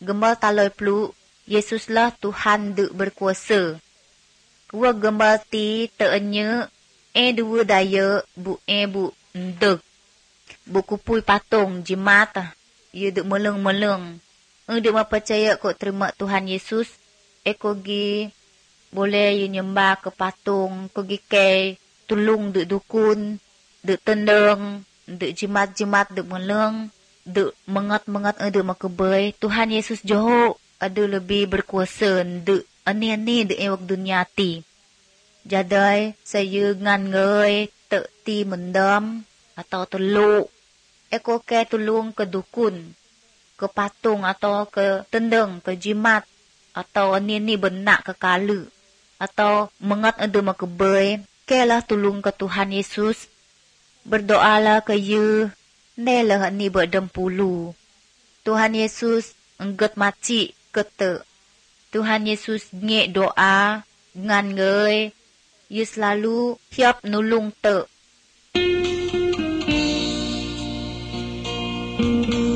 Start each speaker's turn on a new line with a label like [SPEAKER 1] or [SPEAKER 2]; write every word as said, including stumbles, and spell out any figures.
[SPEAKER 1] gembal taloi peluk, Yesuslah Tuhan dek berkuasa. Kua gembal ti teenya, eh dua daya, bu eh bu ndek. Bu kupui patung, jimat, ye dek meleng-meleng. Eh dek percaya kok terima Tuhan Yesus, eh kogi boleh ye nyembah ke patung, kogi ke tulung dek dukun, dek tendeng, dek jimat-jimat dek meleng, dek mengat-mengat eh dek makebay. Tuhan Yesus Johor ada lebih berkuasa dek ani-ani dek ewak dunia ti. Jadai saya ngan ngai tek ti mendam atau teluk. Eko ke tulung ke dukun, ke patung atau ke tendeng, ke jimat atau ani-ani benak ke kalu atau mengat ada makebay. Kelah tulung ke Tuhan Yesus. Berdoalah ke ye, nelah ni berdempulu. Tuhan Yesus engget maci ke te. Tuhan Yesus ngek doa ngan ngai. Ye selalu siap nulung te.